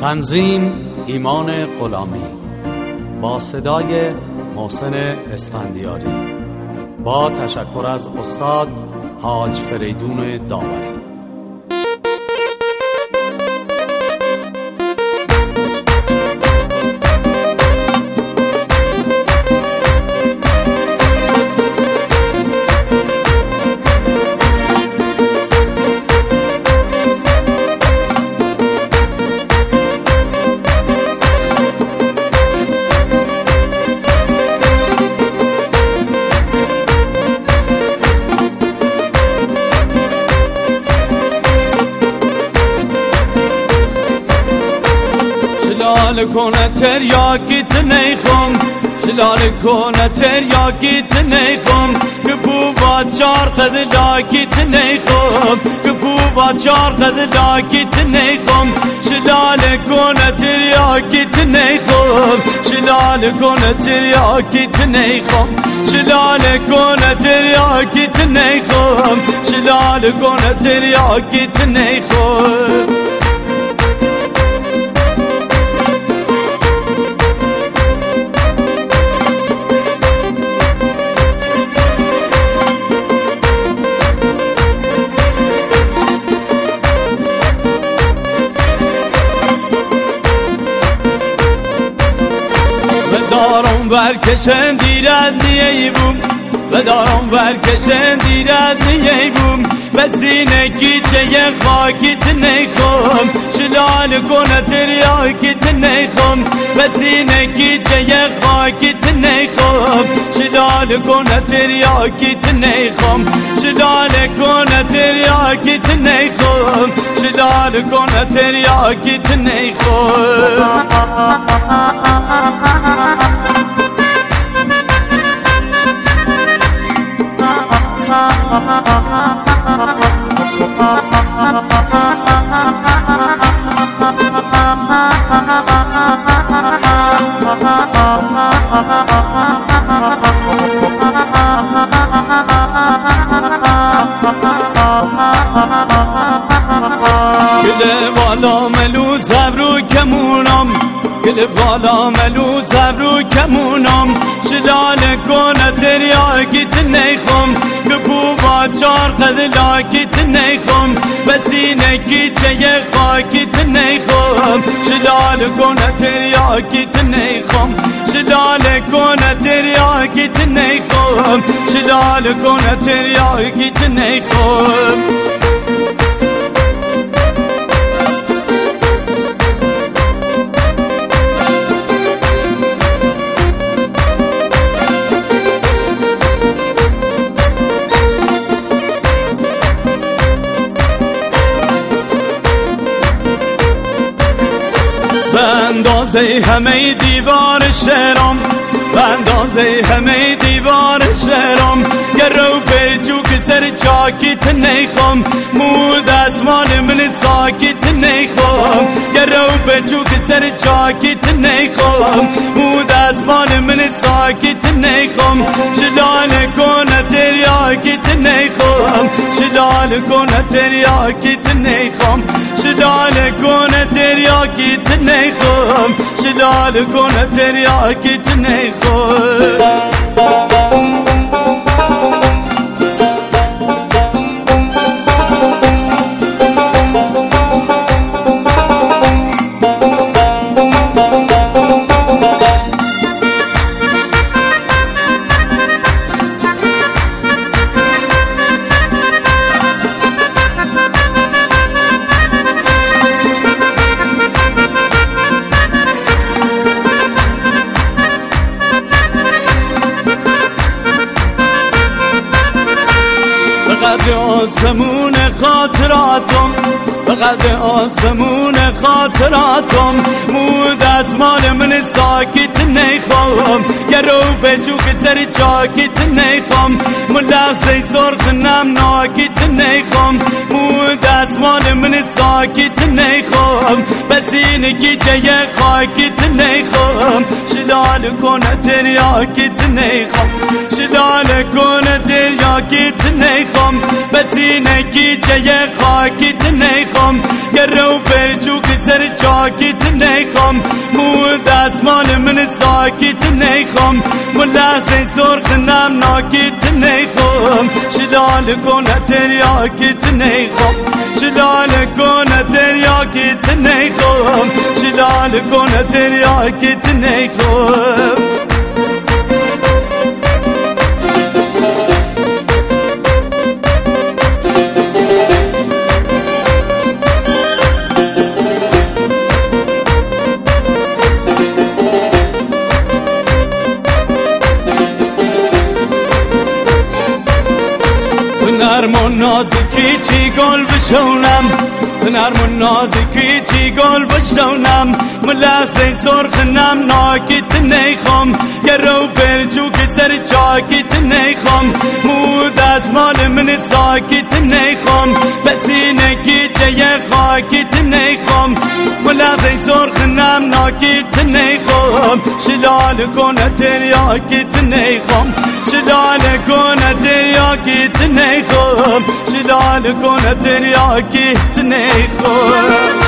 تنظیم ایمان غلامی با صدای محسن اسفندیاری با تشکر از استاد حاج فریدون داوری. شلال کنه تریاکیت نیخم، شلال کنه تریاکیت نیخم، که بوبا چار قد لاکیت نیخم، که بوبا چار قد لاکیت نیخم. شلال کنه تریاکیت نیخم، شلال کنه تریاکیت نیخم، شلال کنه تریاکیت نیخم، شلال کنه تریاکیت نیخم. برکشن دیرد نیه بوم و دارم برکشن دیرد نیه بوم و سینه گیچه خاکیت نیخم، شلال کنه تریاکیت نیخم و سینه گیچه خاکیت نیخم، شلال کنه تریاکیت نیخم، شلال کنه تریاکیت نیخم، شلال کنه تریاکیت نیخم. گل بالا ملو زبرو کمونم، گل بالا ملو زبرو کمونم، شلال کنه تریاکیت نیخم، که بوبا چار قد لاکیت نیخم، بسینه گیچه خاکیت نیخم، شلال کنه تریاکیت نیخم، شلال کنه تریاکیت نیخم، شلال کنه تریاکیت نیخم. بندازه همه دیوار شهرم، بندازه همه دیوار شهرم، یه رو برجو که سر چاکیت نیخم، مود از مال من ساکیت نیخم، یه رو برجو که سر چاکیت نیخم، مود از مال من ساکیت نیخم، شلال کنه تریاکیت نیخم، شلال کنه تریاکیت نیخم، شلال کنه تریاکیت نیخم، شلال کنه تریاکیت نیخم. بقدر آسمون خاطراتم، بقدر آسمون خاطراتم، مود از مال من ساکیت نیخم، یه رو برجو که سر چاکیت نیخم، ملحظه سرخ نم ناکیت نیخم، مود از مال من ساکیت نیخم، بسینگی جه خاکیت نیخم، شلال کنه تریاکیت نیخم، شلال کنه تریاکیت نیخم، بسینگی جه خاکیت نیخم، یه رو برجو که سر چاکیت دستمال من ساکت نیخم ملازم سرخ نم ناکت نیخم شلال کنه تریاکت نیخم شلال کنه تریاکت نیخم شلال کنه تریاکت نیخم نرم نازکی چی گل بشونم تو نرم نازکی چی گل بشونم ملاسه سرخ نم ناکت نیخم یه رو برجو که سر چاکت نیخم مود از مال من ساکت نیخم بسینه کی چه خاکت نیخم ملاسه سرخ نم ناکت نیخم شلال کنه تریاکت نیخم شلال کنه تریاکت نیخم شلال کنه تریاکت نیخم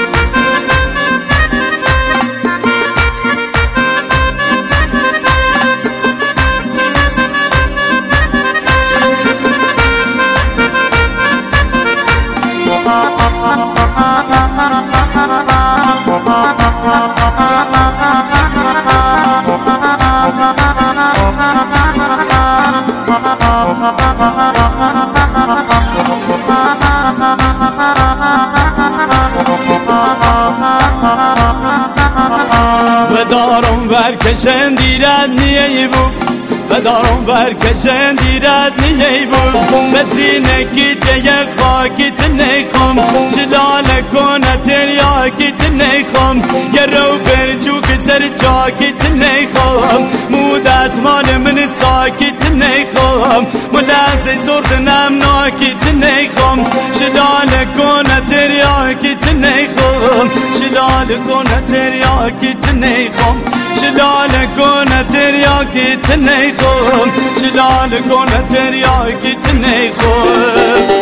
بدارم ورکشن دیرد نیه بو بدارم ورکشن دیرد نیه بو بسینه کی چه خاکت نیخم شلال کنه تریاکت نیخم یه رو برجو که سر چاکت نیخم مود از مال من ساکت نیخم ملازه سرخ نم ناکت نیخم شلال کنه تریاکت نیخم شلال کنه تریاکت نیخم شلال کنه تریاکت نیخم شلال کنه تریاکت نیخم